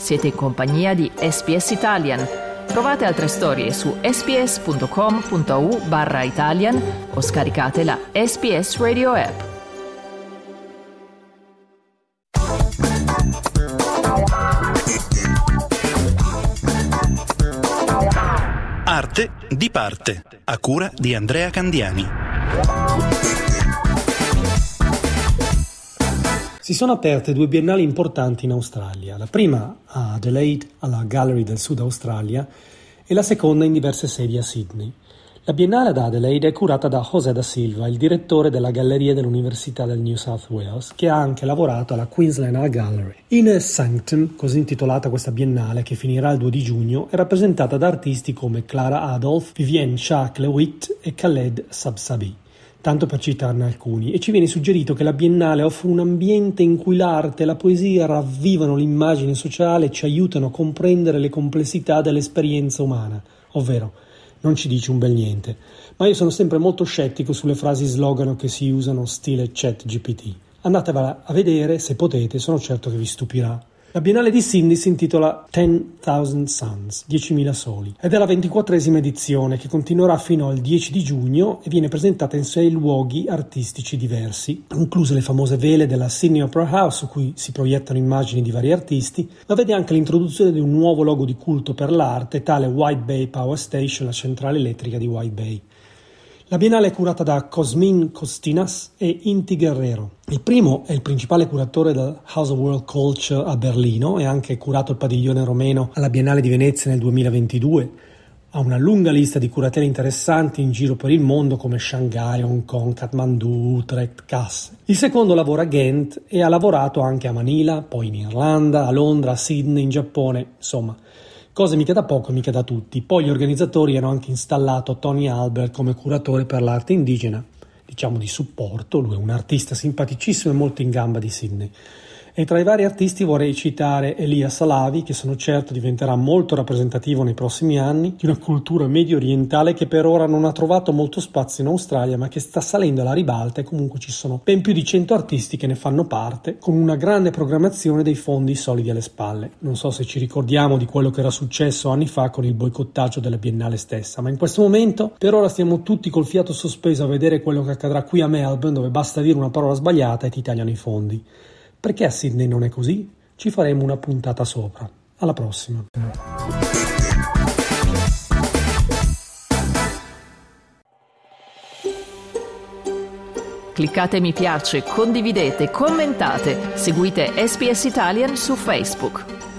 Siete in compagnia di SPS Italian. Trovate altre storie su sps.com.au/Italian o scaricate la SPS Radio app. Arte di parte, a cura di Andrea Candiani. Si sono aperte due biennali importanti in Australia, la prima a Adelaide, alla Gallery del Sud Australia, e la seconda in diverse sedi a Sydney. La biennale ad Adelaide è curata da José da Silva, il direttore della Galleria dell'Università del New South Wales, che ha anche lavorato alla Queensland Art Gallery. Inner Sanctum, così intitolata questa biennale, che finirà il 2 di giugno, è rappresentata da artisti come Clara Adolph, Vivienne Charles-Lewitt e Khaled Sabsabi, tanto per citarne alcuni, e ci viene suggerito che la biennale offre un ambiente in cui l'arte e la poesia ravvivano l'immagine sociale e ci aiutano a comprendere le complessità dell'esperienza umana, ovvero non ci dice un bel niente, ma io sono sempre molto scettico sulle frasi slogan che si usano stile ChatGPT. Andatevela a vedere se potete, sono certo che vi stupirà. La Biennale di Sydney si intitola 10,000 Suns, 10.000 soli, ed è la 24esima edizione che continuerà fino al 10 di giugno e viene presentata in 6 luoghi artistici diversi, incluse le famose vele della Sydney Opera House su cui si proiettano immagini di vari artisti, ma vede anche l'introduzione di un nuovo logo di culto per l'arte, tale White Bay Power Station, la centrale elettrica di White Bay. La Biennale è curata da Cosmin Costinas e Inti Guerrero. Il primo è il principale curatore del House of World Culture a Berlino e ha anche curato il padiglione romeno alla Biennale di Venezia nel 2022. Ha una lunga lista di curatele interessanti in giro per il mondo come Shanghai, Hong Kong, Kathmandu, Utrecht, Kassel. Il secondo lavora a Ghent e ha lavorato anche a Manila, poi in Irlanda, a Londra, a Sydney, in Giappone, insomma. Cose mica da poco, mica da tutti. Poi gli organizzatori hanno anche installato Tony Albert come curatore per l'arte indigena, diciamo di supporto. Lui è un artista simpaticissimo e molto in gamba di Sydney. E tra i vari artisti vorrei citare Elias Alavi, che sono certo diventerà molto rappresentativo nei prossimi anni, di una cultura medio orientale che per ora non ha trovato molto spazio in Australia, ma che sta salendo alla ribalta, e comunque ci sono ben più di 100 artisti che ne fanno parte, con una grande programmazione dei fondi solidi alle spalle. Non so se ci ricordiamo di quello che era successo anni fa con il boicottaggio della Biennale stessa, ma in questo momento per ora stiamo tutti col fiato sospeso a vedere quello che accadrà qui a Melbourne, dove basta dire una parola sbagliata e ti tagliano i fondi. Perché a Sydney non è così? Ci faremo una puntata sopra. Alla prossima. Cliccate mi piace, condividete, commentate, seguite SPS Italian su Facebook.